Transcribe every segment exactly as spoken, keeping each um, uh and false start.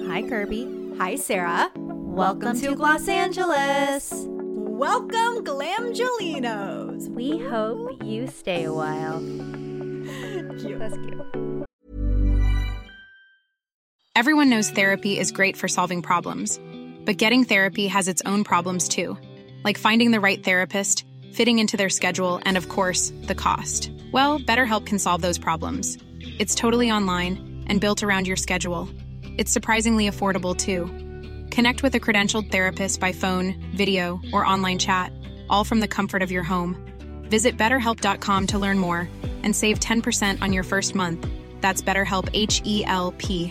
Hi, Kirby. Hi, Sarah. Welcome, Welcome to Los Angeles. Welcome, Glamgelinos. We hope you stay a while. Cute. That's cute. Everyone knows therapy is great for solving problems, but getting therapy has its own problems too, like finding the right therapist, fitting into their schedule, and of course, the cost. Well, BetterHelp can solve those problems. It's totally online and built around your schedule. It's surprisingly affordable too. Connect with a credentialed therapist by phone, video, or online chat, all from the comfort of your home. Visit better help dot com to learn more and save ten percent on your first month. That's BetterHelp, H E L P.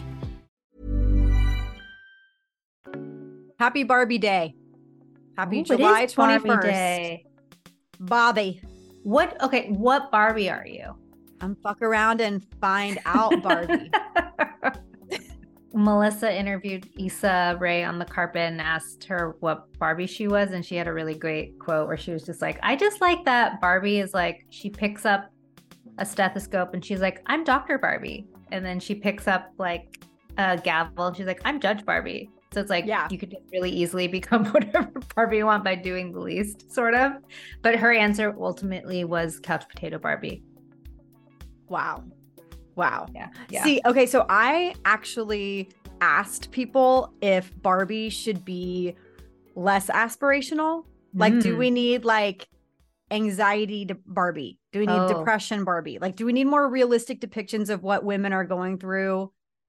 Happy Barbie Day. Happy Ooh, July twenty-first. Barbie Day. Bobby. What? Okay, what Barbie are you? I'm fuck around and find out, Barbie. Melissa interviewed Issa Rae on the carpet and asked her what Barbie she was. And she had a really great quote where she was just like, I just like that Barbie is like, she picks up a stethoscope and she's like, I'm Doctor Barbie. And then she picks up like a gavel and she's like, I'm Judge Barbie. So it's like, yeah, you could just really easily become whatever Barbie you want by doing the least, sort of. But her answer ultimately was couch potato Barbie. Wow. Wow. Yeah. yeah. See, okay, so I actually asked people if Barbie should be less aspirational. Like, mm. do we need like anxiety to Barbie? Do we need oh. depression Barbie? Like, do we need more realistic depictions of what women are going through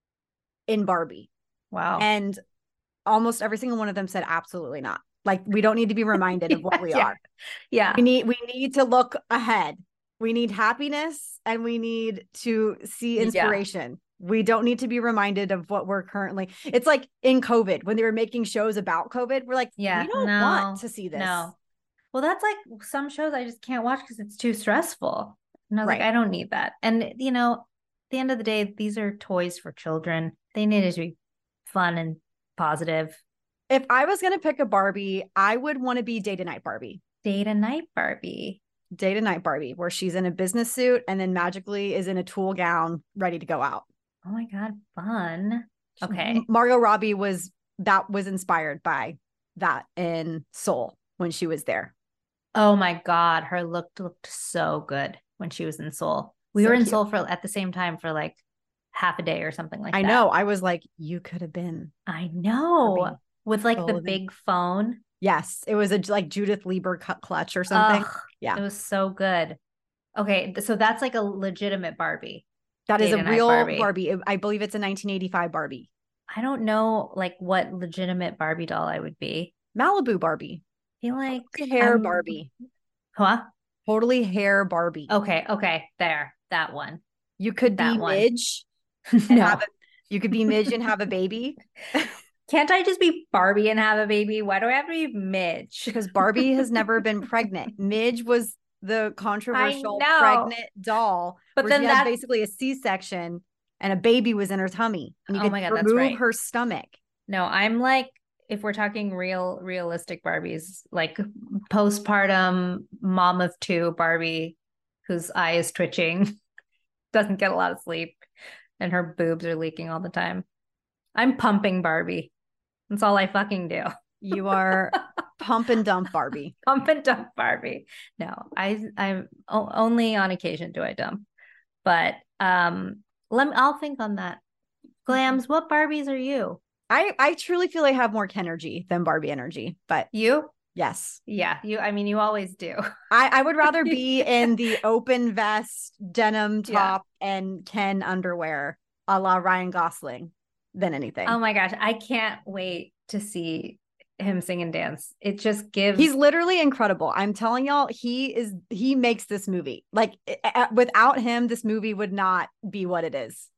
in Barbie? Wow. And almost every single one of them said absolutely not. Like, we don't need to be reminded of what we yeah. are. Yeah. We need we need to look ahead. We need happiness and we need to see inspiration. Yeah. We don't need to be reminded of what we're currently. It's like in COVID when they were making shows about COVID. We're like, yeah, we don't no, want to see this. No. Well, that's like some shows I just can't watch because it's too stressful. And I was right. like, I don't need that. And, you know, at the end of the day, these are toys for children. They need to be fun and positive. If I was going to pick a Barbie, I would want to be Day to Night Barbie. Day to Night Barbie. Day to Night Barbie, where she's in a business suit and then magically is in a tulle gown ready to go out. Oh my God, fun. Okay. Margot Robbie was, that was inspired by that in Soul when she was there. Oh my God, her look looked so good when she was in Soul. We so were in cute. Soul for at the same time for like half a day or something like I that. I know. I was like, you could have been. I know. Barbie. With like Golden. the big phone. Yes, it was a like Judith Lieber cut clutch or something. Ugh, yeah, it was so good. Okay, so that's like a legitimate Barbie. That is a real Barbie. Barbie. I believe it's a nineteen eighty-five Barbie. I don't know like what legitimate Barbie doll I would be. Malibu Barbie. I feel like hair um, Barbie. Huh? Totally hair Barbie. Okay, okay, there, that one. You could that be one. Midge. no, have a, you could be Midge and have a baby. Can't I just be Barbie and have a baby? Why do I have to be Midge? Because Barbie has never been pregnant. Midge was the controversial pregnant doll. But where then she that had basically a C-section and a baby was in her tummy. And you oh could my God, remove that's right. her stomach. No, I'm like, if we're talking real, realistic Barbies, like postpartum mom of two Barbie, whose eye is twitching, doesn't get a lot of sleep, and her boobs are leaking all the time. I'm pumping Barbie. That's all I fucking do. You are pump and dump Barbie. Pump and dump Barbie. No, I I'm o- only on occasion do I dump. But um let me I'll think on that. Glams, what Barbies are you? I I truly feel I have more Ken energy than Barbie energy, but you? Yes. Yeah, you I mean you always do. I I would rather be in the open vest, denim top yeah. and Ken underwear a la Ryan Gosling than anything. Oh my gosh, I can't wait to see him sing and dance. It just gives He's literally incredible. I'm telling y'all, he is he makes this movie. Like uh, without him this movie would not be what it is.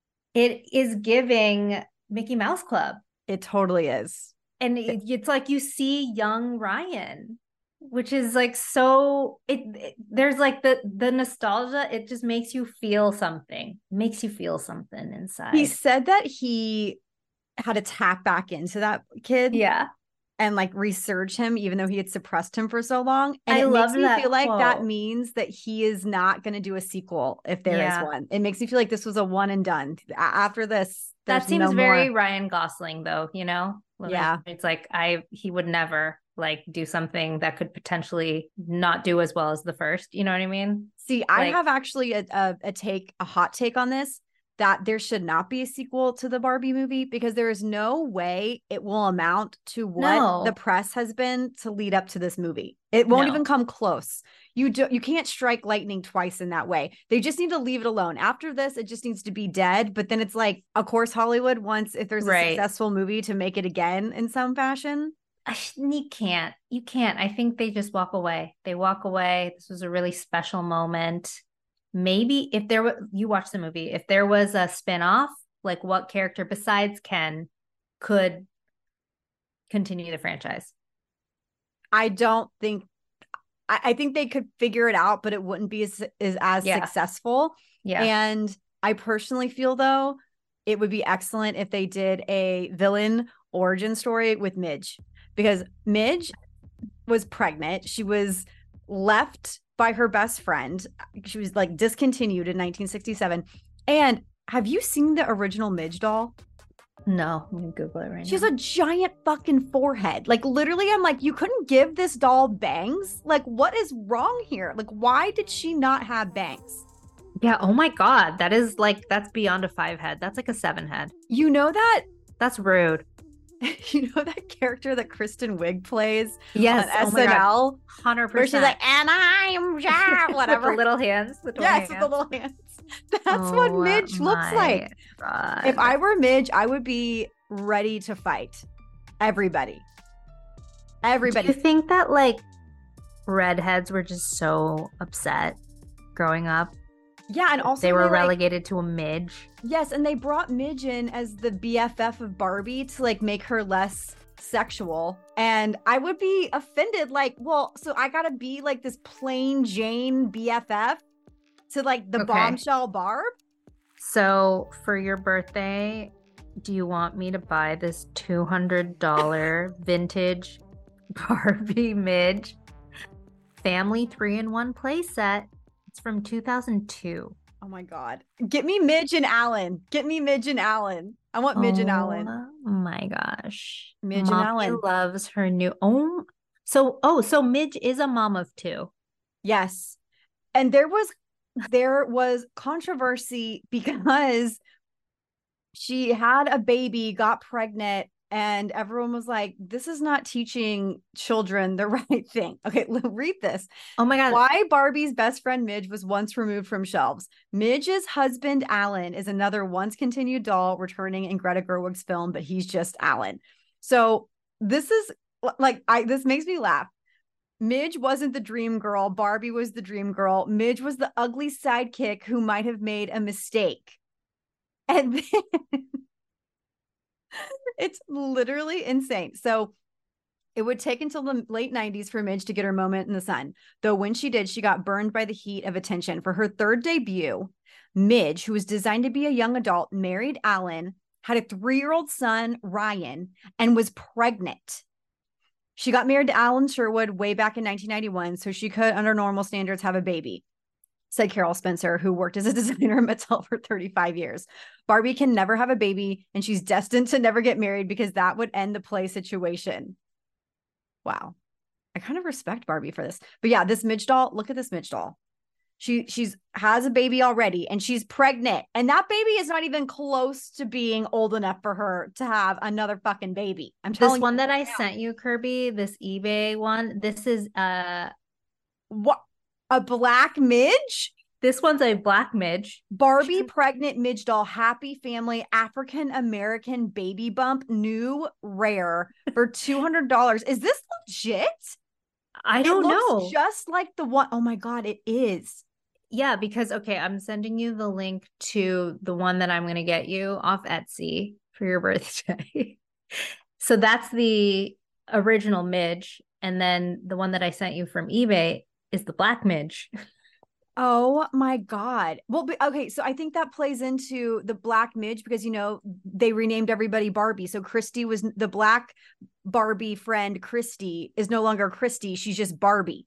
It is giving Mickey Mouse Club. It totally is. And it, it's like you see young Ryan, which is like so it, it there's like the the nostalgia. It just makes you feel something. It makes you feel something inside. He said that he had to tap back into that kid. Yeah. and like resurge him, even though he had suppressed him for so long. And I it love makes me that feel like that quote. means that he is not going to do a sequel if there is Yeah. one. It makes me feel like this was a one and done. A- After this, there's That seems no very more. Ryan Gosling, though, you know? Yeah. It's like I he would never like do something that could potentially not do as well as the first. You know what I mean? See, I Like- have actually a, a, a take, a hot take on this, that there should not be a sequel to the Barbie movie because there is no way it will amount to what No. the press has been to lead up to this movie. It won't No. even come close. You do, you can't strike lightning twice in that way. They just need to leave it alone. After this, it just needs to be dead. But then it's like, of course, Hollywood wants, if there's a Right. successful movie, to make it again in some fashion. I sh- You can't. You can't. I think they just walk away. They walk away. This was a really special moment. Maybe if there was, you watch the movie, if there was a spin-off, like what character besides Ken could continue the franchise? I don't think, I, I think they could figure it out, but it wouldn't be as, as, as Yeah. successful. Yeah. And I personally feel, though, it would be excellent if they did a villain origin story with Midge, because Midge was pregnant. She was left by her best friend. She was like discontinued in nineteen sixty-seven. And have you seen the original Midge doll? No, I'm gonna Google it right She has now. a giant fucking forehead. Like, literally, I'm like, you couldn't give this doll bangs? Like, what is wrong here? Like, why did she not have bangs? Yeah. Oh my God. That is like, that's beyond a five head. That's like a seven head. You know that? That's rude. You know that character that Kristen Wiig plays Yes. on Oh my God. S N L? one hundred percent. Where she's like, and I'm yeah, whatever. With the little hands. The little Yes, with hands. the little hands. That's what Oh Midge looks my like. God. If I were Midge, I would be ready to fight everybody. Everybody. Do you think that like redheads were just so upset growing up? Yeah, and also they were like- relegated to a midge. Yes, and they brought Midge in as the B F F of Barbie to like make her less sexual. And I would be offended, like, well, so I gotta be like this plain Jane B F F to like the Okay. bombshell Barb? So for your birthday, do you want me to buy this two hundred dollars vintage Barbie midge family three-in-one playset? It's from two thousand two. Oh my God. Get me Midge and Alan. Get me Midge and Alan. I want Midge and Alan. Oh my gosh. Midge and Mommy Alan. loves her new. Oh, so oh, so Midge is a mom of two. Yes. And there was there was controversy because she had a baby, got pregnant, and everyone was like, this is not teaching children the right thing. Okay, read this. Oh my God. Why Barbie's best friend Midge was once removed from shelves. Midge's husband, Alan, is another once continued doll returning in Greta Gerwig's film, but he's just Alan. So this is like, I this makes me laugh. Midge wasn't the dream girl. Barbie was the dream girl. Midge was the ugly sidekick who might have made a mistake. And then it's literally insane. So it would take until the late nineties for Midge to get her moment in the sun. Though when she did, she got burned by the heat of attention. For her third debut, Midge, who was designed to be a young adult, married Alan, had a three-year-old son, Ryan, and was pregnant. She got married to Alan Sherwood way back in nineteen ninety-one, so she could, under normal standards, have a baby, said Carol Spencer, who worked as a designer at Mattel for thirty-five years. Barbie can never have a baby, and she's destined to never get married because that would end the play situation. Wow. I kind of respect Barbie for this. But yeah, this Midge doll, look at this Midge doll. She she's has a baby already, and she's pregnant. And that baby is not even close to being old enough for her to have another fucking baby. I'm telling This one you that I right now. sent you, Kirby, this eBay one, this is uh What? A black Midge? this one's a black midge. Barbie pregnant Midge doll, happy family, African American baby bump, new rare for two hundred dollars. Is this legit? I It don't looks know. just like the one. Oh my God, it is. Yeah, because okay, I'm sending you the link to the one that I'm going to get you off Etsy for your birthday. So that's the original midge, and then the one that I sent you from eBay is the black midge. Oh my God. Well, but- okay, so I think that plays into the black Midge because, you know, they renamed everybody Barbie. So Christy was the black Barbie friend Christy is no longer Christy. She's just Barbie.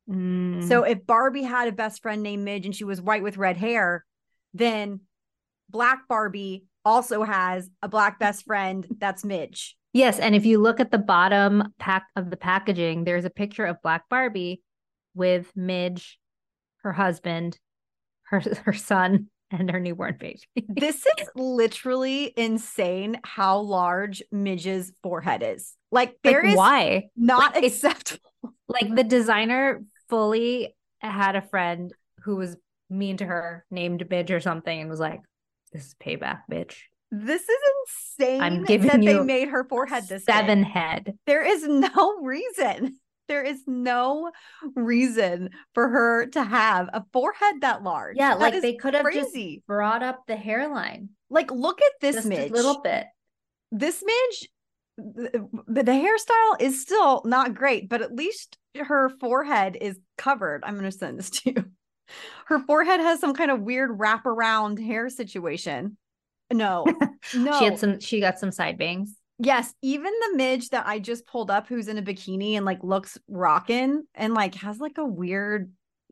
Mm. So if Barbie had a best friend named Midge and she was white with red hair, then Black Barbie also has a black best friend that's Midge. Yes, and if you look at the bottom pack of the packaging, there's a picture of Black Barbie with Midge, her husband, her her son, and her newborn baby. This is literally insane how large Midge's forehead is. Like, there like, is why? not like, acceptable. Like, the designer fully had a friend who was mean to her, named Midge or something, and was like, "This is payback, bitch. This is insane. I'm giving that you they made her forehead this seven big. head. There is no reason. There is no reason for her to have a forehead that large. Yeah, that like they could have crazy. just brought up the hairline. Like, look at this just Midge. a little bit. This Midge, the, the hairstyle is still not great, but at least her forehead is covered. I'm going to send this to you. Her forehead has some kind of weird wraparound hair situation. No, no. She had some, she got some side bangs. Yes, even the Midge that I just pulled up who's in a bikini and like looks rockin' and like has like a weird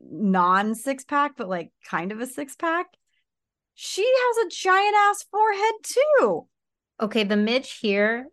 non six pack, but like kind of a six pack. She has a giant ass forehead too. Okay, the Midge here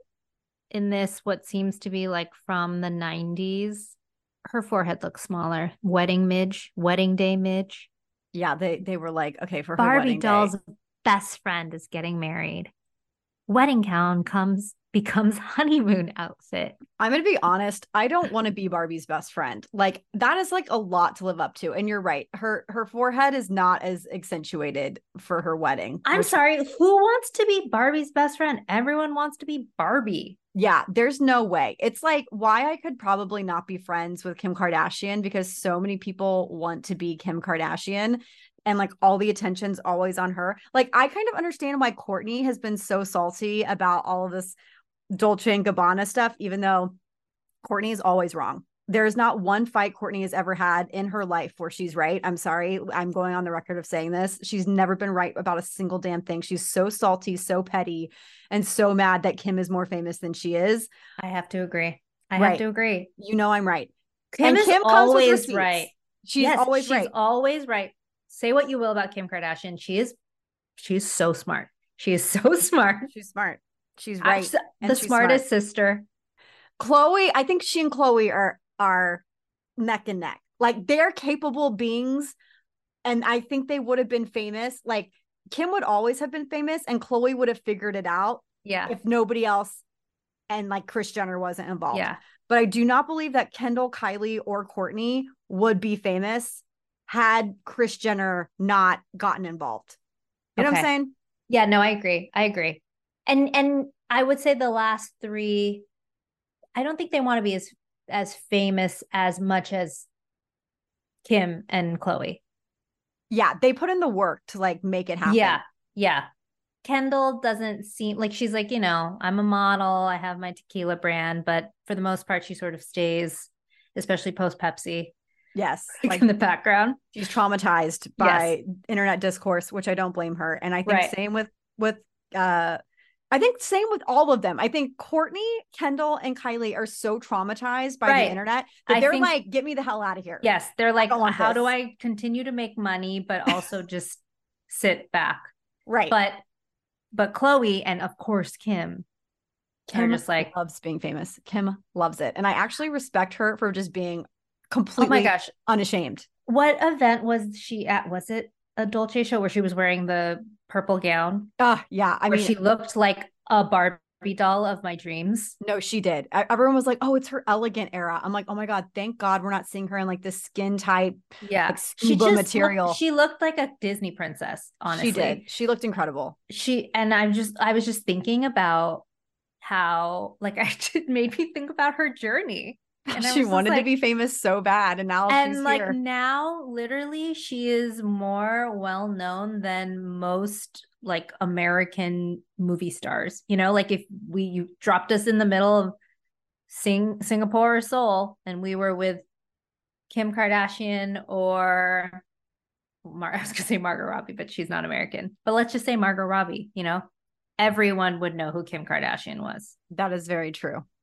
in this, what seems to be like from the nineties, her forehead looks smaller. Wedding Midge, wedding day Midge. Yeah, they they were like, okay, for her Barbie wedding doll's day. best friend is getting married. Wedding gown comes becomes honeymoon outfit. I'm going to be honest. I don't want to be Barbie's best friend. Like, that is like a lot to live up to. And you're right. Her, her forehead is not as accentuated for her wedding. I'm which, sorry. Who wants to be Barbie's best friend? Everyone wants to be Barbie. Yeah, there's no way. It's like why I could probably not be friends with Kim Kardashian, because so many people want to be Kim Kardashian. And like all the attention's always on her. Like, I kind of understand why Kourtney has been so salty about all of this Dolce and Gabbana stuff, even though Kourtney is always wrong. There is not one fight Kourtney has ever had in her life where she's right. I'm sorry. I'm going on the record of saying this. She's never been right about a single damn thing. She's so salty, so petty, and so mad that Kim is more famous than she is. I have to agree. I Right. have to agree. You know I'm right. Kim and is Kim comes with always receipts. right. She's Yes, always she's right. always right. Say what you will about Kim Kardashian. She is, she's so smart. She is so smart. She's smart. She's right. I, and the she's smartest smart. sister. Khloé, I think she and Khloé are are neck and neck. Like, they're capable beings. And I think they would have been famous. Like, Kim would always have been famous and Khloé would have figured it out. Yeah. If nobody else and like Kris Jenner wasn't involved. Yeah. But I do not believe that Kendall, Kylie, or Kourtney would be famous had Kris Jenner not gotten involved. You know Okay. what I'm saying? Yeah, no, I agree. I agree. And and I would say the last three, I don't think they want to be as as famous as much as Kim and Khloé. Yeah, they put in the work to like make it happen. Yeah. Yeah. Kendall doesn't seem like she's like, you know, I'm a model. I have my tequila brand, but for the most part, she sort of stays, especially post Pepsi, Yes. like Like, in the background. she's traumatized by Yes. internet discourse, which I don't blame her. And I think Right. same with, with, uh, I think same with all of them. I think Kourtney, Kendall, and Kylie are so traumatized by Right. the internet that I they're think- like, get me the hell out of here. Yes. They're like, don't want how do this. I continue to make money, but also just sit back? Right. But, but Khloé and of course, Kim, Kim are just like, loves being famous. Kim loves it. And I actually respect her for just being oh completely my gosh, unashamed. what event was she at? Was it a Dolce show where she was wearing the purple gown? Oh, yeah. I where mean, she looked like a Barbie doll of my dreams. no, she did. E- Everyone was like, oh, it's her elegant era. I'm like, oh my God, thank God we're not seeing her in like this skin type, Yeah. like She scuba just material. looked, she looked like a Disney princess, honestly. She did. She looked incredible. She and I'm just I was just thinking about how like I it made me think about her journey. And I She was just wanted to like- be famous so bad. And now and she's like here. now literally she is more well known than most like American movie stars. You know, like if we you dropped us in the middle of Sing Singapore or Seoul and we were with Kim Kardashian or Mar- I was gonna say Margot Robbie, but she's not American. But let's just say Margot Robbie, you know, everyone would know who Kim Kardashian was. That is very true.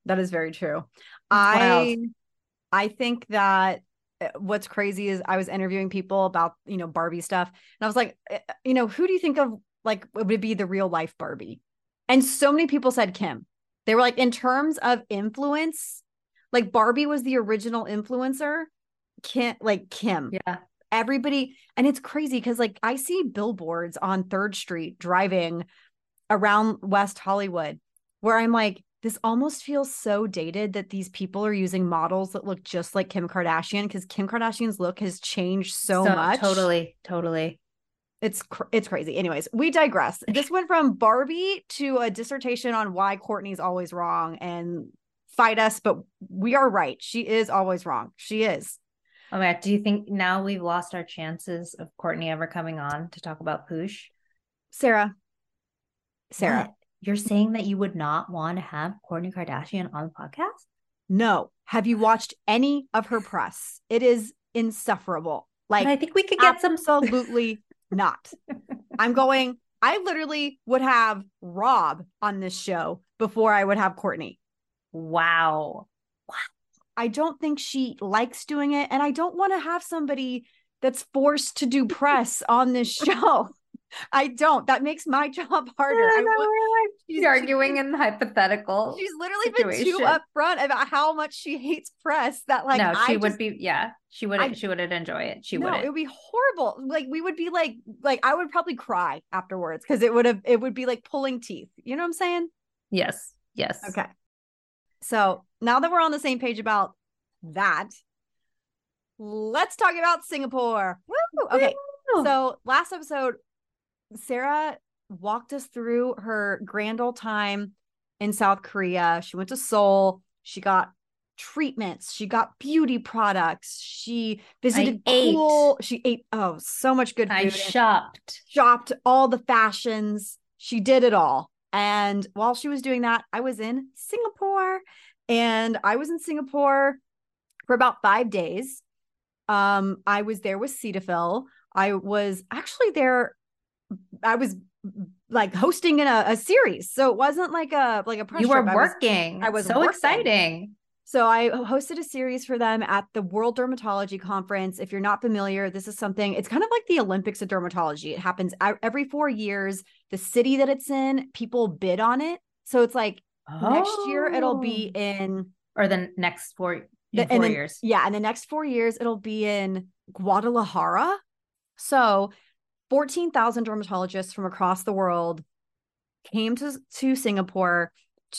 That is very true. It's I wild. I think that uh, what's crazy is I was interviewing people about, you know, Barbie stuff. And I was like, uh, you know, who do you think of like would be the real life Barbie? And so many people said Kim. They were like, in terms of influence, like Barbie was the original influencer. Kim, like Kim. Yeah. Everybody, and it's crazy because like I see billboards on Third Street driving around West Hollywood where I'm like, this almost feels so dated that these people are using models that look just like Kim Kardashian because Kim Kardashian's look has changed so, So much. totally, totally. It's cr- it's crazy. Anyways, we digress. This went from Barbie to a dissertation on why Kourtney's always wrong, and fight us, but we are right. She is always wrong. She is. Oh my God, do you think now we've lost our chances of Kourtney ever coming on to talk about Poosh? Sarah. Sarah. What? You're saying that you would not want to have Kourtney Kardashian on the podcast? No. Have you watched any of her press? It is insufferable. Like, but I think we could get some. Absolutely not. I'm going, I literally would have Rob on this show before I would have Kourtney. Wow. I don't think she likes doing it. And I don't want to have somebody that's forced to do press on this show. I don't. That makes my job harder. Yeah, I no, want, we're like she's arguing in hypothetical. She's literally situation. been too upfront about how much she hates press that like no, she I would just, be yeah, she wouldn't I, she wouldn't enjoy it. She no, wouldn't. it would be horrible. Like we would be like like I would probably cry afterwards because it would have it would be like pulling teeth. You know what I'm saying? Yes. Yes. Okay. So now that we're on the same page about that, let's talk about Singapore. Woo! Okay. Woo! So last episode, Sarah walked us through her grand old time in South Korea. She went to Seoul. She got treatments. She got beauty products. She visited I cool. ate. She ate, oh, so much good food. I shopped. Shopped all the fashions. She did it all. And while she was doing that, I was in Singapore. And I was in Singapore for about five days. Um, I was there with Cetaphil. I was actually there. I was like hosting in a, a series. So it wasn't like a like a press You were trip. working. I was, I was so working. exciting. So I hosted a series for them at the World Dermatology Conference. If you're not familiar, this is something, it's kind of like the Olympics of dermatology. It happens every four years. The city that it's in, people bid on it. So it's like oh. next year it'll be in or the next four, in the, four then, years. Yeah. And the next four years it'll be in Guadalajara. So fourteen thousand dermatologists from across the world came to, to Singapore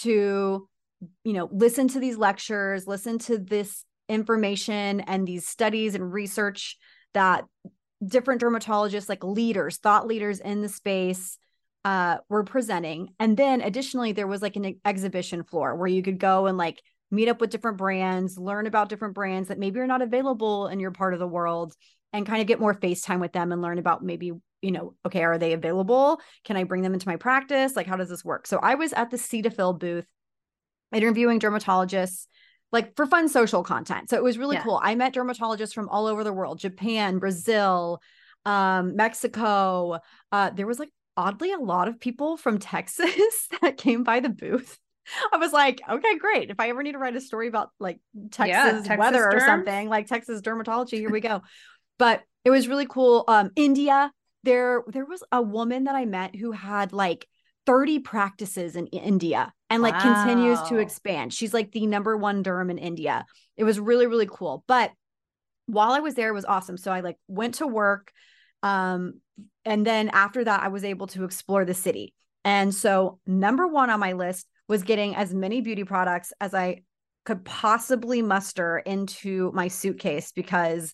to, you know, listen to these lectures, listen to this information and these studies and research that different dermatologists, like leaders, thought leaders in the space, uh, were presenting. And then additionally, there was like an exhibition floor where you could go and like meet up with different brands, learn about different brands that maybe are not available in your part of the world, and kind of get more face time with them and learn about maybe, you know, okay, are they available? Can I bring them into my practice? Like, how does this work? So I was at the Cetaphil booth interviewing dermatologists, like for fun social content. So it was really yeah. cool. I met dermatologists from all over the world, Japan, Brazil, um, Mexico. Uh, there was like oddly a lot of people from Texas that came by the booth. I was like, okay, great. If I ever need to write a story about like Texas, yeah, Texas weather derms. or something, like Texas dermatology, here we go. But it was really cool. Um, India, there, there was a woman that I met who had like thirty practices in India and like wow. continues to expand. She's like the number one derm in India. It was really, really cool. But while I was there, it was awesome. So I like went to work. Um, and then after that, I was able to explore the city. And so number one on my list was getting as many beauty products as I could possibly muster into my suitcase because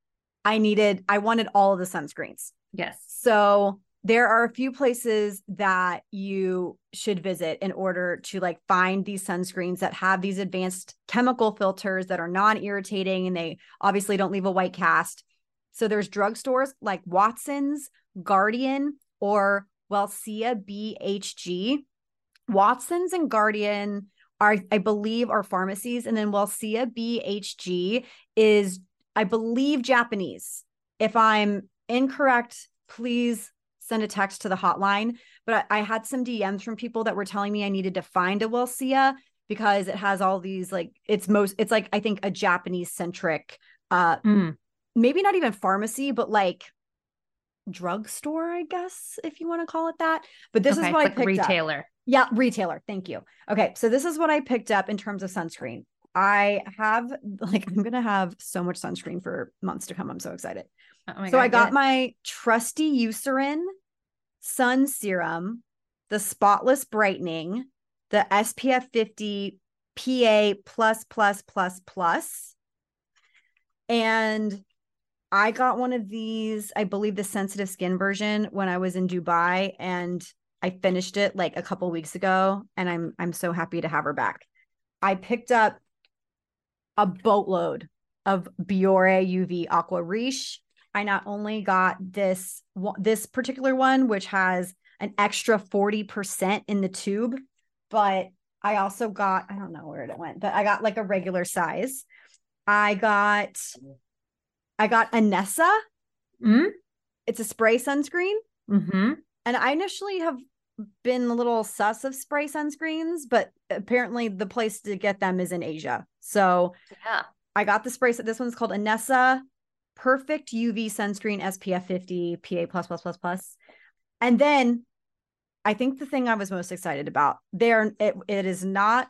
I needed, I wanted all of the sunscreens. Yes. So there are a few places that you should visit in order to like find these sunscreens that have these advanced chemical filters that are non-irritating and they obviously don't leave a white cast. So there's drugstores like Watson's, Guardian, or Wellcia B H G. Watson's and Guardian are, I believe, are pharmacies. And then Wellcia B H G is, I believe, Japanese. If I'm incorrect, please send a text to the hotline. But I, I had some D Ms from people that were telling me I needed to find a Wellcia because it has all these like it's most it's like I think a Japanese centric uh Mm. maybe not even pharmacy, but like drugstore, I guess, if you want to call it that. But this Okay, is what it's I like picked up. retailer. Yeah, retailer. Thank you. Okay, so this is what I picked up in terms of sunscreen. I have like I'm gonna have so much sunscreen for months to come. I'm so excited. Oh my So God, I got good. my trusty Eucerin sun serum, the spotless brightening, the S P F fifty P A plus plus plus plus, and I got one of these, I believe the sensitive skin version when I was in Dubai, and I finished it like a couple weeks ago, and I'm I'm so happy to have her back. I picked up a boatload of Biore U V Aqua Riche. I not only got this this particular one, which has an extra forty percent in the tube, but I also got, I don't know where it went, but I got like a regular size. I got I got Anessa. Mm? It's a spray sunscreen. Mm-hmm. And I initially have been a little sus of spray sunscreens, but apparently the place to get them is in Asia. So Yeah. I got the spray. This one's called Anessa Perfect U V Sunscreen S P F fifty P A plus plus plus plus. And then I think the thing I was most excited about there, it, it is not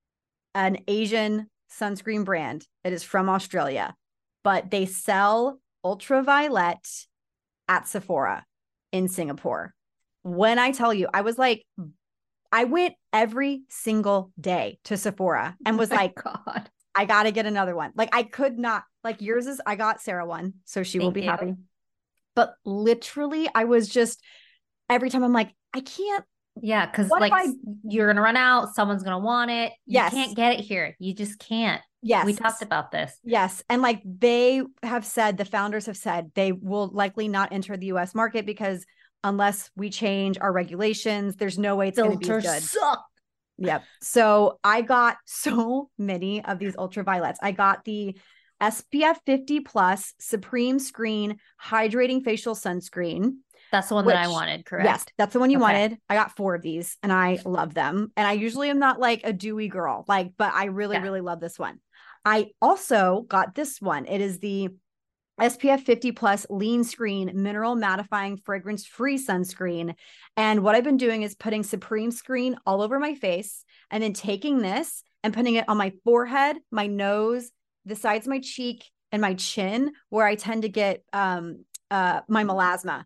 an Asian sunscreen brand. It is from Australia, but they sell ultraviolet at Sephora in Singapore. When I tell you, I was like, I went every single day to Sephora and was Oh my like, God. I got to get another one. Like I could not, like yours is, I got Sarah one, so she will Thank be you. happy. But literally, I was just, every time I'm like, I can't. Yeah, because What if like I- s- you're gonna run out, someone's gonna want it. You Yes. can't get it here. You just can't. Yes. We talked about this. Yes. And like they have said, the founders have said they will likely not enter the U S market because unless we change our regulations, there's no way it's going to be as good. suck. Yep. So I got so many of these ultraviolets. I got the S P F fifty plus Supreme Screen Hydrating Facial Sunscreen. That's the one Which, that I wanted, correct? Yes, that's the one you Okay. wanted. I got four of these and I love them. And I usually am not like a dewy girl, like, but I really, Yeah. really love this one. I also got this one. It is the S P F fifty plus Lean Screen Mineral Mattifying Fragrance Free Sunscreen. And what I've been doing is putting Supreme Screen all over my face and then taking this and putting it on my forehead, my nose, the sides of my cheek, and my chin, where I tend to get um uh my melasma.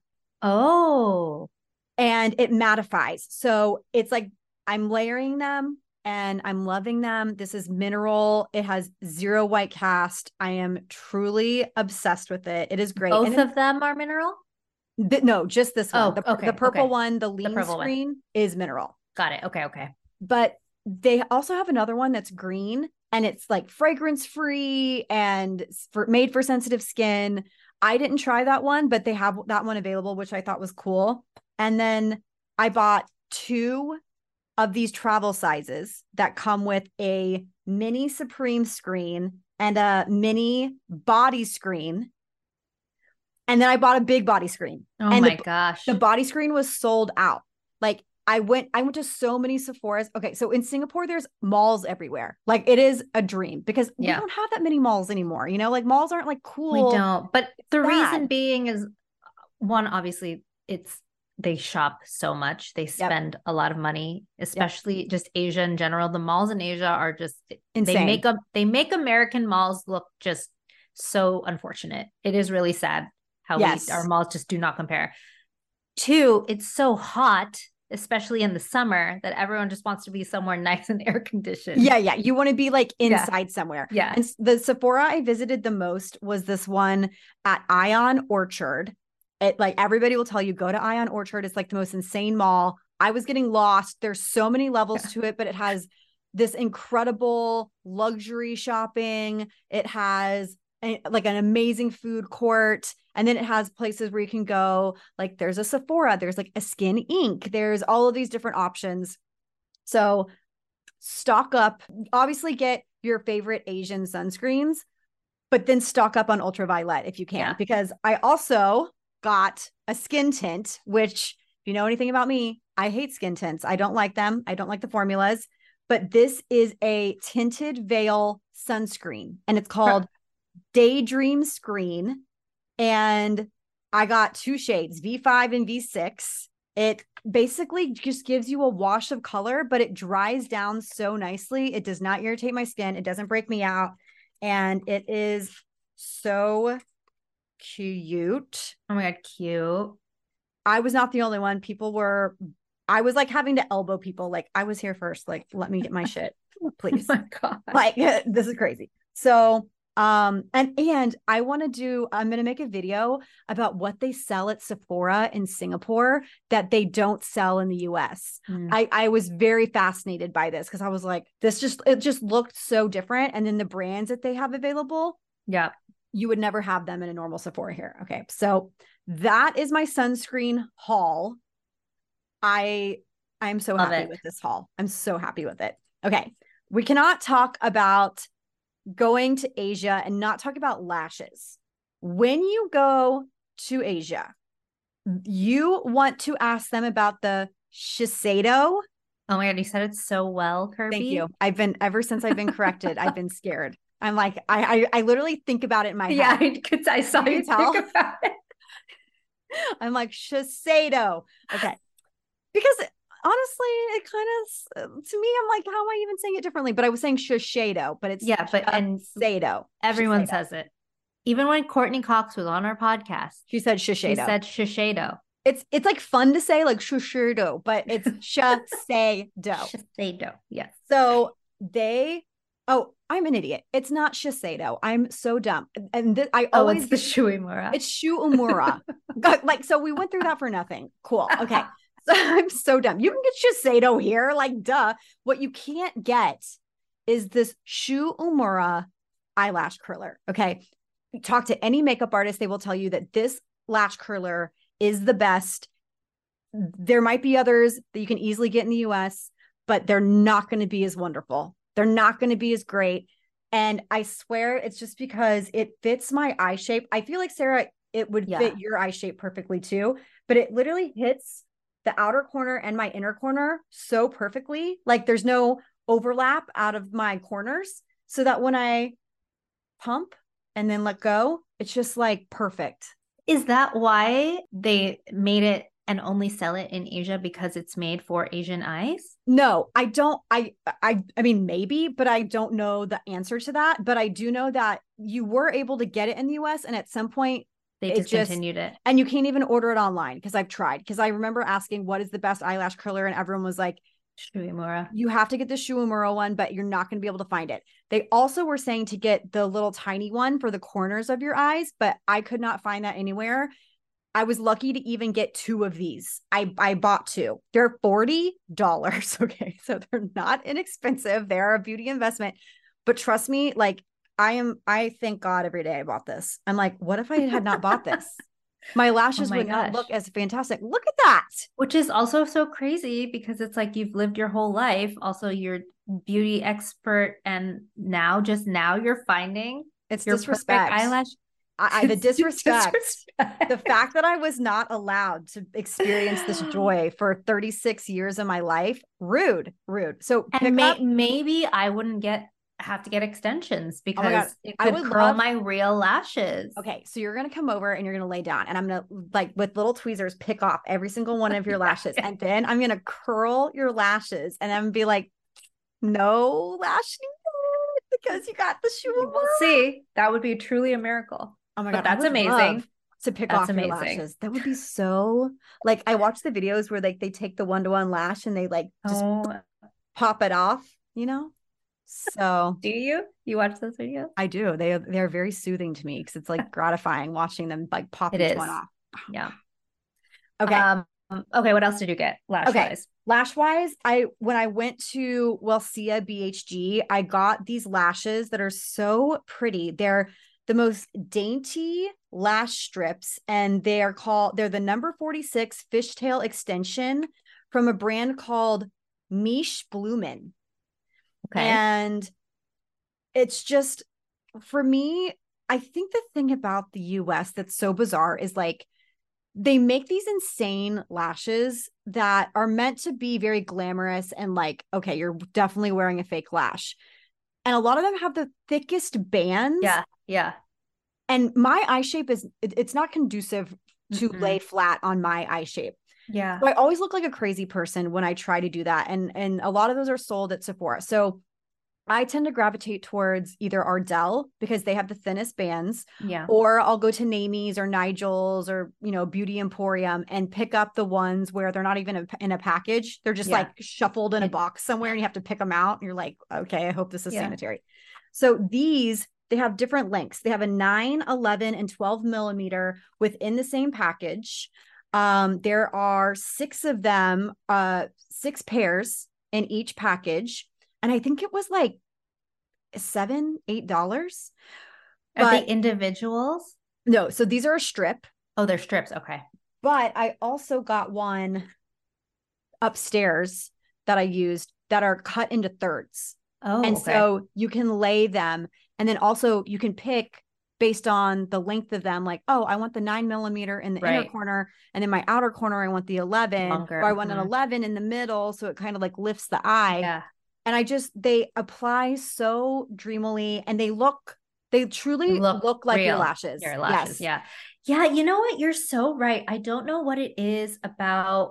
Oh, And it mattifies. So it's like I'm layering them and I'm loving them. This is mineral. It has zero white cast. I am truly obsessed with it. It is great. both and of them are mineral. th- no, just this one. Oh, the, okay, the purple okay. one, the lean purple one. screen is mineral. Got it. Okay, okay. But they also have another one that's green and it's like fragrance free and for made for sensitive skin. I didn't try that one, but they have that one available, which I thought was cool. And then I bought two of these travel sizes that come with a mini Supreme screen and a mini body screen. And then I bought a big body screen. Oh and my the, gosh. The body screen was sold out. Like I went, I went to so many Sephora's. Okay. So in Singapore, there's malls everywhere. Like it is a dream because Yeah. we don't have that many malls anymore. You know, like malls aren't like cool. We don't. But the sad. reason being is one, obviously, it's they shop so much. They spend a lot of money, especially just Asia in general. The malls in Asia are just Insane. They make them they make American malls look just so unfortunate. It is really sad how Yes. we, our malls just do not compare. Two, it's so hot, especially in the summer, that everyone just wants to be somewhere nice and air conditioned. Yeah, yeah. You want to be like inside somewhere. Yeah. And the Sephora I visited the most was this one at Ion Orchard. It like everybody will tell you, go to Ion Orchard. It's like the most insane mall. I was getting lost. There's so many levels Yeah. to it, but it has this incredible luxury shopping. It has a, like an amazing food court. And then it has places where you can go. Like there's a Sephora, there's like a Skin Inc. There's all of these different options. So stock up, obviously get your favorite Asian sunscreens, but then stock up on ultraviolet if you can, Yeah. because I also got a skin tint, which if you know anything about me, I hate skin tints. I don't like them. I don't like the formulas, but this is a tinted veil sunscreen and it's called Daydream Screen. And I got two shades, V five and V six. It basically just gives you a wash of color, but it dries down so nicely. It does not irritate my skin. It doesn't break me out. And it is so cute. Oh my God, cute. I was not the only one. People were, I was like having to elbow people. Like, I was here first. Like, let me get my shit, please. Oh my God. Like, this is crazy. So, um, and, and I want to do, I'm going to make a video about what they sell at Sephora in Singapore that they don't sell in the U S. Mm. I, I was very fascinated by this because I was like, this just, it just looked so different. And then the brands that they have available. Yeah. You would never have them in a normal Sephora here. Okay. So that is my sunscreen haul. I, I'm so Love happy it. with this haul. I'm so happy with it. Okay. We cannot talk about going to Asia and not talk about lashes. When you go to Asia, you want to ask them about the Shiseido. Oh my God, you said it so well, Kirby. Thank you. I've been, ever since I've been corrected, I've been scared. I'm like, I, I I literally think about it in my head. Yeah, because I saw you, you think about it. I'm like, Shiseido. Okay. Because honestly, it kind of, to me, I'm like, how am I even saying it differently? But I was saying Shiseido, but it's yeah, but and Shiseido. Everyone Shiseido. says it. Even when Courtney Cox was on our podcast, she said Shiseido. She said Shiseido. It's it's like fun to say, like Shiseido, but it's Shiseido. Shiseido, yes. So they, oh, I'm an idiot. It's not Shiseido. I'm so dumb. And th- I oh, always it's the Shu Uemura. It's Shu Uemura. Like, so we went through that for nothing. Cool. Okay. So I'm so dumb. You can get Shiseido here, like duh. What you can't get is this Shu Uemura eyelash curler. Okay. Talk to any makeup artist, they will tell you that this lash curler is the best. There might be others that you can easily get in the U S, but they're not going to be as wonderful. They're not going to be as great. And I swear it's just because it fits my eye shape. I feel like, Sarah, it would yeah. fit your eye shape perfectly too, but it literally hits the outer corner and my inner corner so perfectly. Like there's no overlap out of my corners, so that when I pump and then let go, it's just like perfect. Is that why they made it and only sell it in Asia, because it's made for Asian eyes? No, I don't. I, I, I mean, maybe, but I don't know the answer to that. But I do know that you were able to get it in the U S, and at some point they discontinued it, it. And you can't even order it online, because I've tried. Because I remember asking, what is the best eyelash curler? And everyone was like, Shu Uemura. You have to get the Shu Uemura one, but you're not going to be able to find it. They also were saying to get the little tiny one for the corners of your eyes, but I could not find that anywhere. I was lucky to even get two of these. I, I bought two. They're forty dollars. Okay. So they're not inexpensive. They're a beauty investment, but trust me, like I am, I thank God every day I bought this. I'm like, what if I had not bought this? My lashes oh my would gosh. not look as fantastic. Look at that. Which is also so crazy, because it's like you've lived your whole life. Also, you're beauty expert, and now just now you're finding it's your disrespect. Perfect eyelash. I, I the disrespect, disrespect, the fact that I was not allowed to experience this joy for thirty-six years of my life. Rude, rude. So and may, up, maybe I wouldn't get have to get extensions, because oh it could I would curl love, my real lashes. Okay, so you're gonna come over and you're gonna lay down, and I'm gonna, like with little tweezers, pick off every single one of your lashes, and then I'm gonna curl your lashes, and I'm be like, no lash needed, because you got the Shu Uemura. We'll see. That would be truly a miracle. Oh my God, but that's amazing. To pick that's off amazing. your lashes. That would be so, like, I watch the videos where like they take the one-to-one lash and they like just oh. pop it off, you know? So do you? You watch those videos? I do. They they're very soothing to me, because it's like gratifying watching them like pop it each is. one off. Yeah. Okay. Um, okay, what else did you get? Lash okay. wise. Lash wise, I when I went to Welcia B H G, I got these lashes that are so pretty. They're the most dainty lash strips, and they are called, they're the number forty-six fishtail extension from a brand called Mish Blumen. Okay. And it's just, for me, I think the thing about the U S that's so bizarre is like they make these insane lashes that are meant to be very glamorous and like, okay, you're definitely wearing a fake lash. And a lot of them have the thickest bands. Yeah. Yeah. And my eye shape is, it, it's not conducive to Mm-mm. lay flat on my eye shape. Yeah. So I always look like a crazy person when I try to do that. And, and a lot of those are sold at Sephora. So I tend to gravitate towards either Ardell because they have the thinnest bands, Yeah. or I'll go to Namie's or Nigel's or, you know, Beauty Emporium and pick up the ones where they're not even a, in a package. They're just Yeah. like shuffled in a It- box somewhere and you have to pick them out. And you're like, okay, I hope this is Yeah. sanitary. So these, they have different lengths. They have a nine, eleven, and twelve millimeter within the same package. Um, there are six of them, uh, six pairs in each package. And I think it was like seven, eight dollars. Are But they individuals? no, so these are a strip. Oh, they're strips. Okay. But I also got one upstairs that I used that are cut into thirds. Oh, and okay. so you can lay them. And then also you can pick based on the length of them, like, oh, I want the nine millimeter in the inner Right. corner. And in my outer corner, I want the eleven. Longer. Or I want an Mhm. eleven in the middle. So it kind of like lifts the eye. Yeah. And I just, they apply so dreamily and they look, they truly Look look, like your real. lashes. Your lashes. Yes. Yeah. Yeah. You know what? You're so right. I don't know what it is about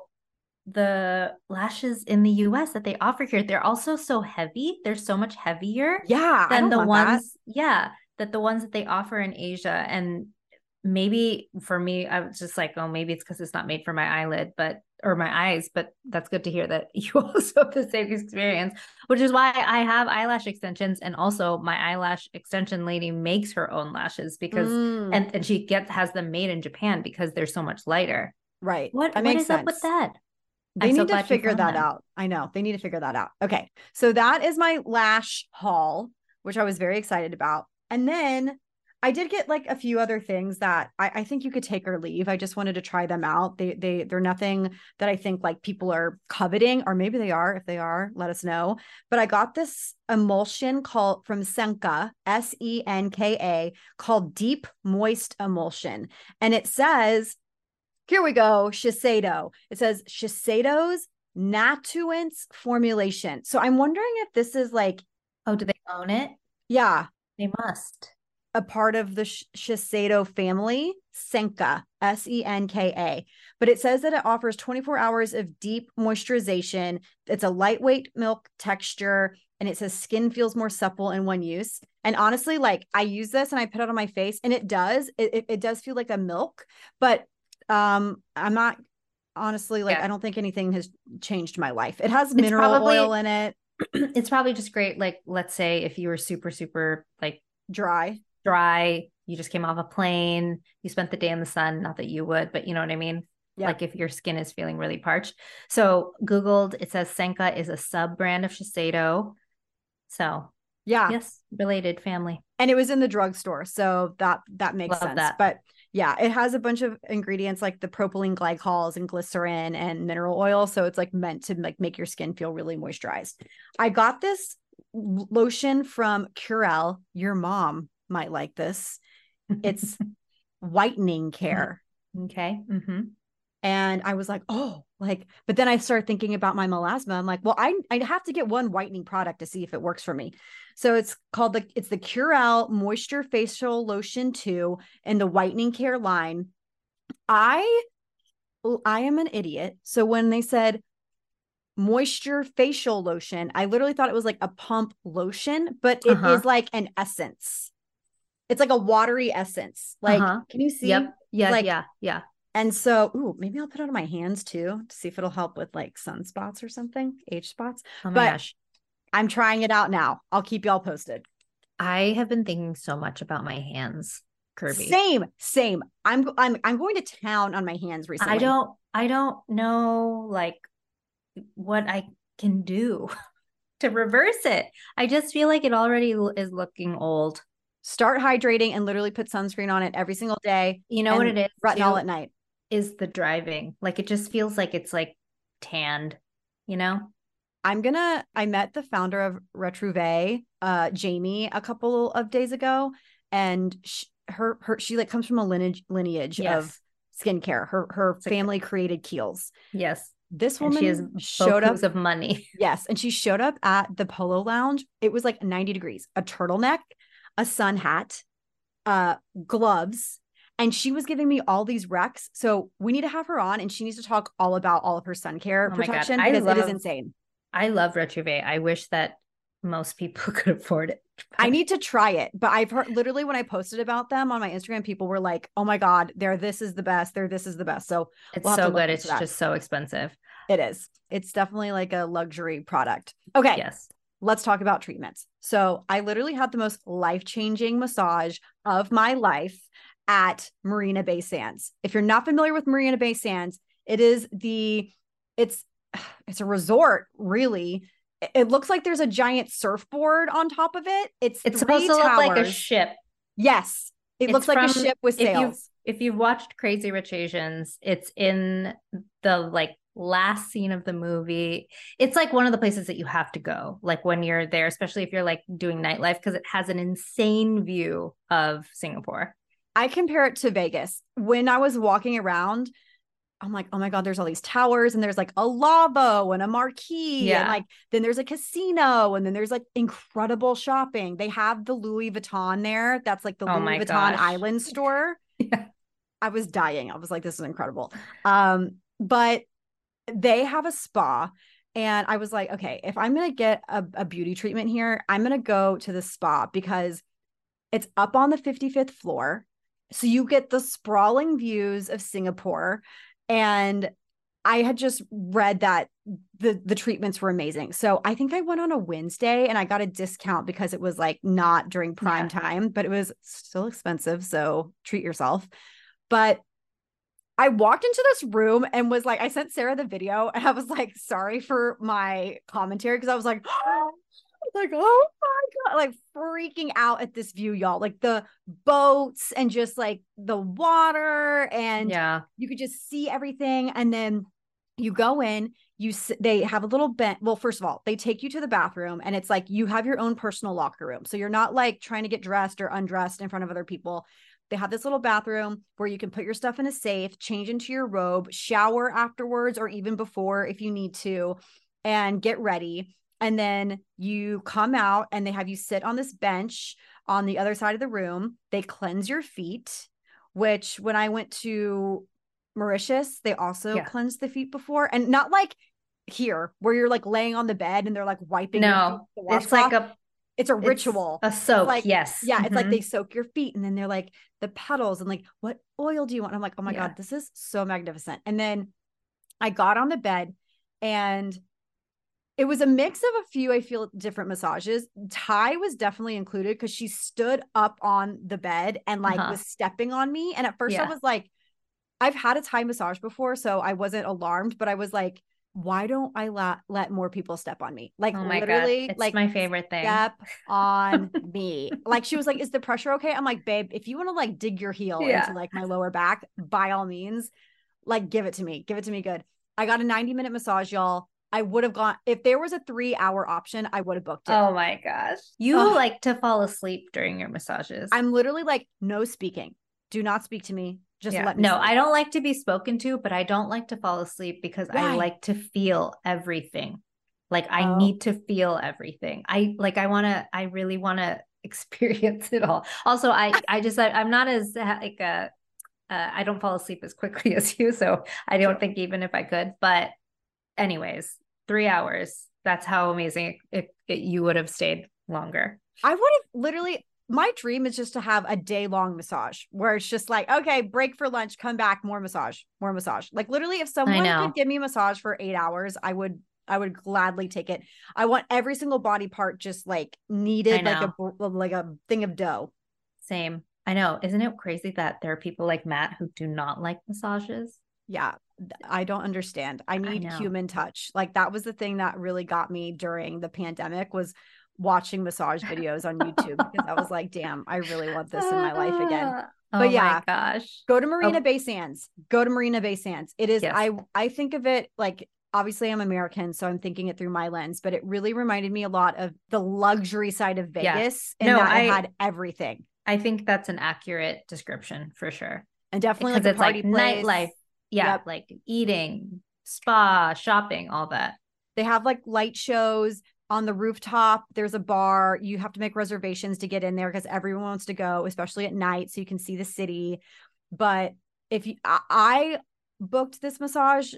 the lashes in the U S that they offer here. They're also so heavy. They're so much heavier Yeah. I than don't the want that. ones, yeah, that the ones that they offer in Asia. And maybe for me, I was just like, oh, maybe it's because it's not made for my eyelid, but or my eyes, but that's good to hear that you also have the same experience, which is why I have eyelash extensions. And also my eyelash extension lady makes her own lashes because, Mm, and, and she gets, has them made in Japan because they're so much lighter. right. What, That what makes is sense. up with that? They I'm so need to glad you figure found that them. out. I know they need to figure that out. Okay. So that is my lash haul, which I was very excited about. And then I did get like a few other things that I, I think you could take or leave. I just wanted to try them out. They they they're nothing that I think like people are coveting, or maybe they are. If they are, let us know. But I got this emulsion called from Senka, S E N K A, called Deep Moist Emulsion. And it says, here we go, Shiseido. It says Shiseido's Natuance formulation. So I'm wondering if this is like, Oh, do they own it? yeah, They must. a part of the Sh- Shiseido family, Senka, S E N K A. But it says that it offers twenty-four hours of deep moisturization. It's a lightweight milk texture, and it says skin feels more supple in one use. And honestly, like I use this and I put it on my face, and it does, it, it, it does feel like a milk, but um, I'm not honestly like, Yeah. I don't think anything has changed my life. It has It's mineral probably- oil in it, It's probably just great. Like, let's say if you were super, super like dry. dry, you just came off a plane, you spent the day in the sun, not that you would, but you know what I mean? Yeah. Like if your skin is feeling really parched. So Googled, it says Senka is a sub brand of Shiseido. So Yeah. yes, related family. And it was in the drugstore, so that that makes Love sense. that. But yeah, it has a bunch of ingredients like the propylene glycols and glycerin and mineral oil, so it's like meant to like make your skin feel really moisturized. I got this lotion from Curel. Your mom might like this. It's whitening care. Okay. Mm-hmm. And I was like, oh, like, but then I started thinking about my melasma. I'm like, well, I I'd have to get one whitening product to see if it works for me. So it's called the, it's the Curel Moisture Facial Lotion two in the whitening care line. I, I am an idiot. So when they said moisture facial lotion, I literally thought it was like a pump lotion, but it Uh-huh. is like an essence. It's like a watery essence. Like, Uh-huh. can you see? Yep. Yeah. Like, yeah. Yeah. and so, ooh, maybe I'll put it on my hands too to see if it'll help with like sunspots or something, age spots. Oh my But gosh. I'm trying it out now. I'll keep y'all posted. I have been thinking so much about my hands, Kirby. Same, same. I'm I'm I'm going to town on my hands recently. I don't I don't know like what I can do to reverse it. I just feel like it already l- is looking old. Start hydrating and literally put sunscreen on it every single day. You know what and it is? Retinol too, at night. is the driving. Like it just feels like it's like tanned, you know? I'm gonna. I met the founder of Retrouvé, uh, Jamie, a couple of days ago, and she, her her she like comes from a lineage lineage Yes. of skincare. Her her family created Kiehl's. Yes. This And woman she has showed up of money. Yes. And she showed up at the Polo Lounge. It was like ninety degrees, a turtleneck, a sun hat, uh, gloves. And she was giving me all these recs. So we need to have her on and she needs to talk all about all of her sun care Oh protection because love, it is insane. I love Rejuve. I wish that most people could afford it. I need to try it, but I've heard literally when I posted about them on my Instagram, people were like, oh my God, they're, this is the best. They're, this is the best. So it's we'll so good. It's that. Just so expensive. It is. It's definitely like a luxury product. Okay. Yes. Let's talk about treatments. So I literally had the most life-changing massage of my life at Marina Bay Sands. If you're not familiar with Marina Bay Sands, it is the, it's, it's a resort, really. It looks like there's a giant surfboard on top of it. It's it's supposed to towers. look like a ship. Yes. It it's looks like from, a ship with sails. If you've, if you've watched Crazy Rich Asians, it's in the like last scene of the movie. It's like one of the places that you have to go, like when you're there, especially if you're like doing nightlife, because it has an insane view of Singapore. I compare it to Vegas. When I was walking around, I'm like, oh my God, there's all these towers and there's like a Lavo and a Marquee. Yeah. And like, then there's a casino and then there's like incredible shopping. They have the Louis Vuitton there. That's like the oh Louis Vuitton gosh. Island store. Yeah. I was dying. I was like, this is incredible. Um, but they have a spa. And I was like, okay, if I'm going to get a, a beauty treatment here, I'm going to go to the spa because it's up on the fifty-fifth floor. So you get the sprawling views of Singapore. And I had just read that the, the treatments were amazing. So I think I went on a Wednesday and I got a discount because it was like not during prime yeah. time, but it was still expensive. So treat yourself. But I walked into this room and was like, I sent Sarah the video and I was like, sorry for my commentary. Cause I was like, oh, like, oh my God, like freaking out at this view, y'all, like the boats and just like the water and yeah, you could just see everything. And then you go in, you, they have a little bent. Well, first of all, they take you to the bathroom and it's like, you have your own personal locker room. So you're not like trying to get dressed or undressed in front of other people. They have this little bathroom where you can put your stuff in a safe, change into your robe, shower afterwards, or even before if you need to, and get ready. And then you come out and they have you sit on this bench on the other side of the room. They cleanse your feet, which when I went to Mauritius, they also yeah. cleansed the feet before. And not like here where you're like laying on the bed and they're like wiping. No, it's like a, it's a ritual. It's a soak. Like, yes. Yeah. Mm-hmm. It's like they soak your feet and then they're like the petals and like, what oil do you want? And I'm like, oh my yeah. God, this is so magnificent. And then I got on the bed and it was a mix of a few, I feel, different massages. Ty was definitely included because she stood up on the bed and like uh-huh. was stepping on me. And at first yeah. I was like, I've had a Thai massage before, so I wasn't alarmed, but I was like, why don't I la- let more people step on me? Like, oh my literally, God. It's like my favorite thing. Step on me. Like, she was like, is the pressure okay? I'm like, babe, if you want to like dig your heel yeah. into like my lower back, by all means, like give it to me. Give it to me good. I got a ninety minute massage, y'all. I would have gone, if there was a three hour option, I would have booked it. Oh my gosh. You Ugh. like to fall asleep during your massages. I'm literally like, no speaking. Do not speak to me. Just yeah. let me No, sleep. I don't like to be spoken to, but I don't like to fall asleep because Why? I like to feel everything. Like I oh. need to feel everything. I like, I want to, I really want to experience it all. Also, I, I just, I, I'm not as like a, uh, I don't fall asleep as quickly as you. So I don't think even if I could, but anyways, three hours. That's how amazing it, it, it, you would have stayed longer. I would have literally, my dream is just to have a day long massage where it's just like, okay, break for lunch, come back, more massage, more massage. Like literally if someone could give me a massage for eight hours, I would, I would gladly take it. I want every single body part just like needed like a, like a thing of dough. Same. I know. Isn't it crazy that there are people like Matt who do not like massages? Yeah. I don't understand. I need I human touch. Like that was the thing that really got me during the pandemic was watching massage videos on YouTube because I was like, damn, I really want this in my life again. Oh but yeah, my gosh. Go to Marina oh. Bay Sands. Go to Marina Bay Sands. It is, yes. I, I think of it like, obviously I'm American, so I'm thinking it through my lens, but it really reminded me a lot of the luxury side of Vegas yeah. and no, that I, it had everything. I think that's an accurate description for sure. And definitely because like a it's party like place. nightlife. Yeah, Yep. like eating, spa, shopping, all that. They have like light shows on the rooftop. There's a bar. You have to make reservations to get in there because everyone wants to go, especially at night, so you can see the city. But if you, I, I booked this massage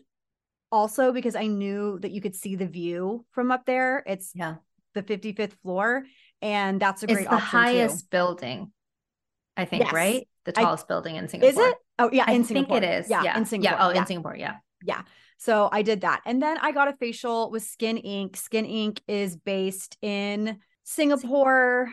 also because I knew that you could see the view from up there. It's Yeah, the fifty-fifth floor, and that's a it's great the option highest too. building, I think, Yes. right? The I, tallest building in is Singapore. it? Oh yeah, I in think Singapore. it is. Yeah, Yeah. in Singapore. Yeah. Oh, yeah. in Singapore. Yeah. Yeah. So I did that. And then I got a facial with Skin Inc. Skin Inc is based in Singapore.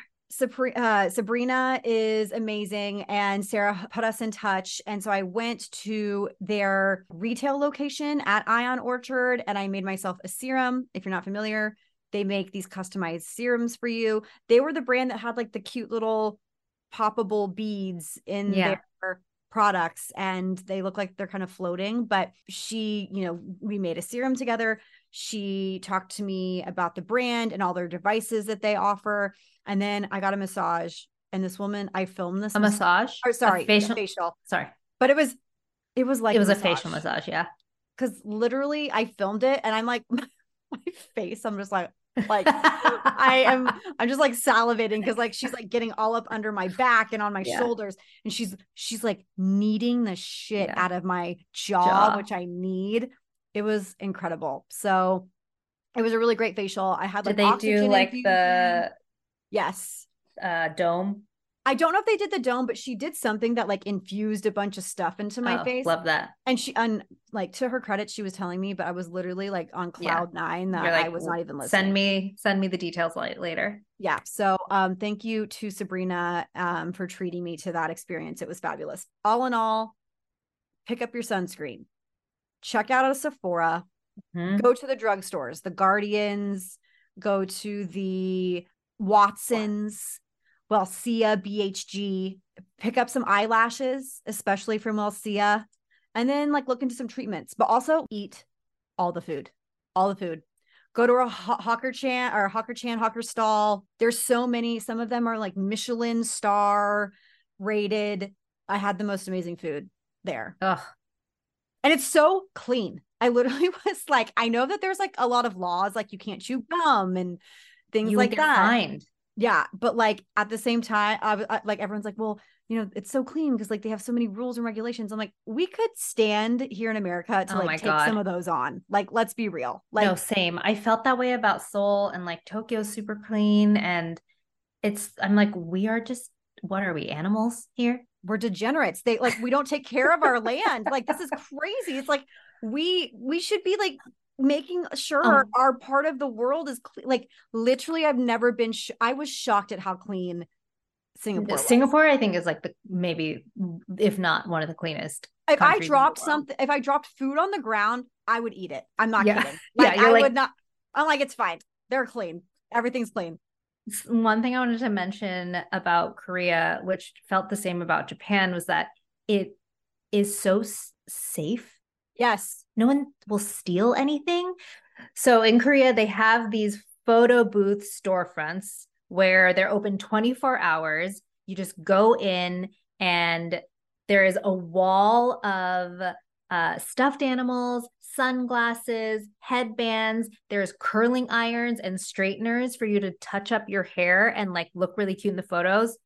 Uh, Sabrina is amazing, and Sarah put us in touch. And so I went to their retail location at Ion Orchard, and I made myself a serum. If you're not familiar, they make these customized serums for you. They were the brand that had like the cute little poppable beads in Yeah. their products, and they look like they're kind of floating. But she, you know, we made a serum together. She talked to me about the brand and all their devices that they offer. And then I got a massage, and this woman, I filmed this A massage? or sorry, A facial? a facial. Sorry. But it was it was like it was a, a facial massage, yeah. Because literally I filmed it, and I'm like, my face, I'm just like, like I am I'm just like salivating because like she's like getting all up under my back and on my yeah. shoulders, and she's she's like kneading the shit yeah. out of my jaw, jaw, which I need. It was incredible. So it was a really great facial. I had like did they do like infusion. the yes uh dome? I don't know if they did the dome, but she did something that like infused a bunch of stuff into my oh, face. Love that. And she, and like to her credit, she was telling me, but I was literally like on cloud yeah. nine that like, I was not even listening. Send me, send me the details later. Yeah. So um, thank you to Sabrina um, for treating me to that experience. It was fabulous. All in all, pick up your sunscreen, check out a Sephora, mm-hmm. go to the drugstores, the Guardians, go to the Watsons. Welcia, B H G, pick up some eyelashes, especially from Welcia, and then like look into some treatments, but also eat all the food, all the food. Go to a Hawker Chan or Hawker Chan Hawker stall. There's so many. Some of them are like Michelin star rated. I had the most amazing food there. Ugh. And it's so clean. I literally was like, I know that there's like a lot of laws, like you can't chew gum and things you like get that. Fined. Yeah, but like at the same time, I, I, like everyone's like, well, you know, it's so clean because like they have so many rules and regulations. I'm like, we could stand here in America to oh like take God. some of those on. Like, let's be real. Like, no, same. I felt that way about Seoul, and like Tokyo's super clean, and it's. I'm like, we are just. What are we, animals here? We're degenerates. They like we don't take care of our land. Like this is crazy. It's like we we should be like. making sure oh. our, our part of the world is clean. Like literally I've never been sh- I was shocked at how clean Singapore Singapore was. I think is like the maybe if not one of the cleanest. If I dropped something if I dropped food on the ground, I would eat it. I'm not yeah. kidding. Like yeah, I like, would not I'm like it's fine. They're clean. Everything's clean. One thing I wanted to mention about Korea, which felt the same about Japan, was that it is so s- safe. Yes. No one will steal anything. So in Korea, they have these photo booth storefronts where they're open twenty-four hours. You just go in and there is a wall of uh, stuffed animals, sunglasses, headbands. There's curling irons and straighteners for you to touch up your hair and like look really cute in the photos.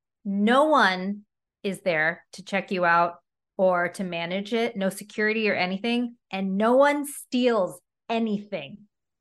No one is there to check you out or to manage it, no security or anything, and no one steals anything.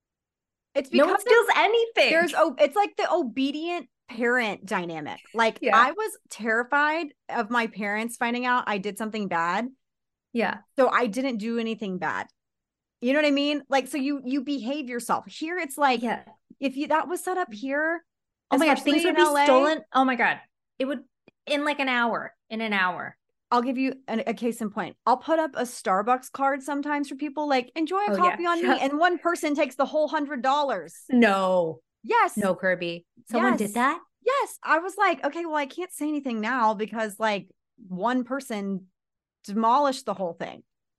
It's because no one steals anything. There's oh, it's like the obedient parent dynamic. Like yeah. I was terrified of my parents finding out I did something bad. Yeah. So I didn't do anything bad. You know what I mean? Like so you you behave yourself. Here it's like yeah. if you that was set up here. Oh my god, things would be L A, stolen. Oh my god. It would in like an hour. In an hour. I'll give you an, a case in point. I'll put up a Starbucks card sometimes for people like enjoy a oh, coffee yeah. on me. And one person takes the whole hundred dollars. No. Yes. No, Kirby. Someone yes. did that? Yes. I was like, okay, well, I can't say anything now because like one person demolished the whole thing.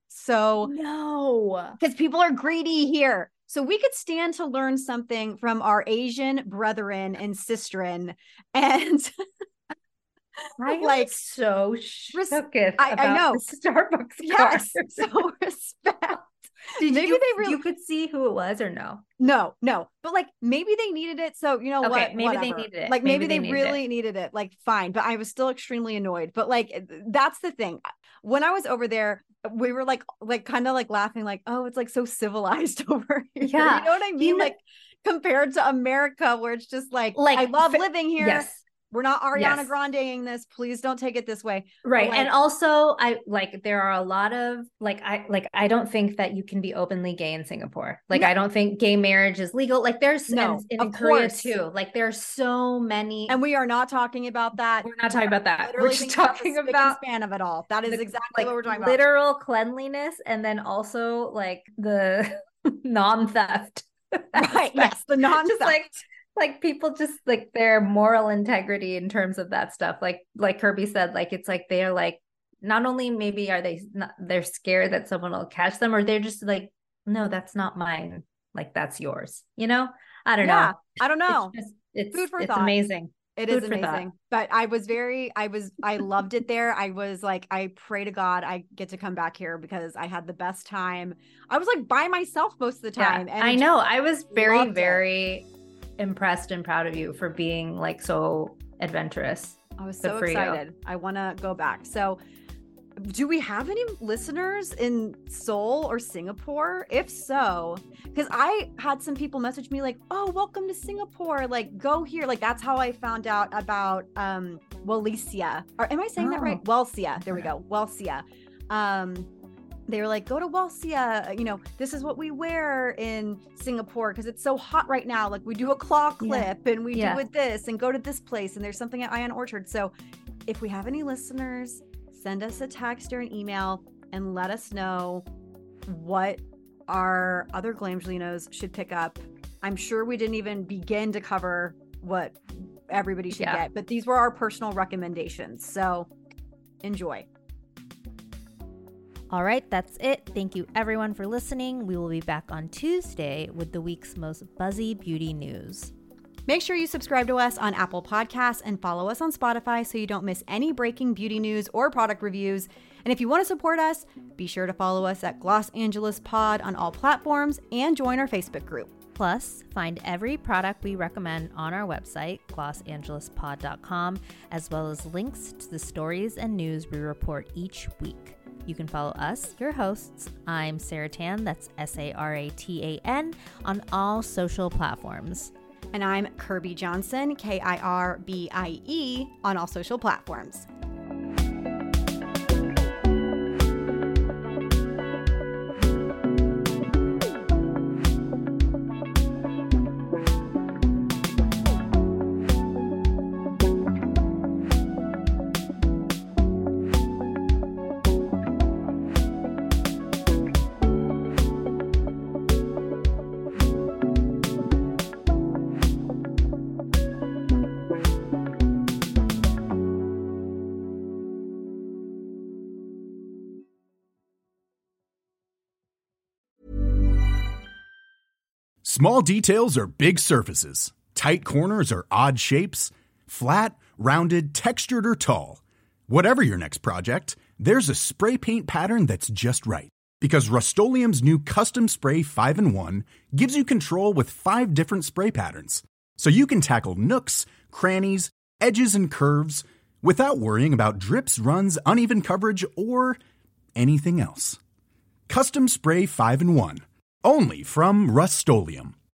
So no, because people are greedy here. So we could stand to learn something from our Asian brethren and sistren and I like so res- shook I, about I know. the Starbucks Yes. card. So respect. Did Maybe you, they really you could see who it was or no? No, no. But like maybe they needed it. So you know Okay, what? maybe Whatever. they needed it. Like maybe, Maybe they they, needed really it. needed it. Like fine. But I was still extremely annoyed. But like that's the thing. When I was over there, we were like like kind of like laughing, like, oh, it's like so civilized over here. Yeah. You know what I mean? You know- like compared to America, where it's just like, Like, I love fa- living here. Yes. We're not Ariana Yes. Grandeing this. Please don't take it this way. Right. Like, and also I like there are a lot of like I like I don't think that you can be openly gay in Singapore. Like No. I don't think gay marriage is legal. Like there's No, and, and of in Korea course. too. Like there's so many and we are not talking about that. we're not talking about that. Literally We're just thinking about the talking spick and about span of it all. That is the, exactly like what we're talking about. literal cleanliness and then also like the non-theft. Right. Yes. The non Just like like people just like their moral integrity in terms of that stuff. Like like Kirby said, like it's like they're like not only maybe are they not, they're scared that someone will catch them, or they're just like, no, that's not mine. Like that's yours. You know? I don't yeah, know. I don't know. It's just, it's, Food for it's thought. amazing. It Food is for thought. amazing. But I was very, I was, I loved it there. I was like, I pray to God I get to come back here because I had the best time. I was like by myself most of the time. Yeah, and I know. I was very, loved it. very impressed and proud of you for being like so adventurous. I was Good so for you. excited. I want to go back. So do we have any listeners in Seoul or Singapore? If so, because I had some people message me like, oh, welcome to Singapore. Like, go here. Like, that's how I found out about um Wellisia. Or am I saying that Oh. right? Wellsia. There we go. Wellsia. Um, they were like, go to Wellsia. You know, this is what we wear in Singapore because it's so hot right now. Like, we do a claw clip Yeah. and we Yeah. do it this and go to this place. And there's something at Ion Orchard. So if we have any listeners, send us a text or an email and let us know what our other Glamgelinos should pick up. I'm sure we didn't even begin to cover what everybody should Yeah. get, but these were our personal recommendations. So enjoy. All right, that's it. Thank you everyone for listening. We will be back on Tuesday with the week's most buzzy beauty news. Make sure you subscribe to us on Apple Podcasts and follow us on Spotify so you don't miss any breaking beauty news or product reviews. And if you want to support us, be sure to follow us at Los Angeles Pod on all platforms and join our Facebook group. Plus, find every product we recommend on our website, los angeles pod dot com, as well as links to the stories and news we report each week. You can follow us, your hosts. I'm Sarah Tan, that's S A R A T A N, on all social platforms. And I'm Kirby Johnson, K I R B I E, on all social platforms. Small details are big surfaces. Tight corners are odd shapes. Flat, rounded, textured, or tall. Whatever your next project, there's a spray paint pattern that's just right. Because Rust-Oleum's new Custom Spray five in one gives you control with five different spray patterns. So you can tackle nooks, crannies, edges, and curves without worrying about drips, runs, uneven coverage, or anything else. Custom Spray five in one. Only from Rust-Oleum.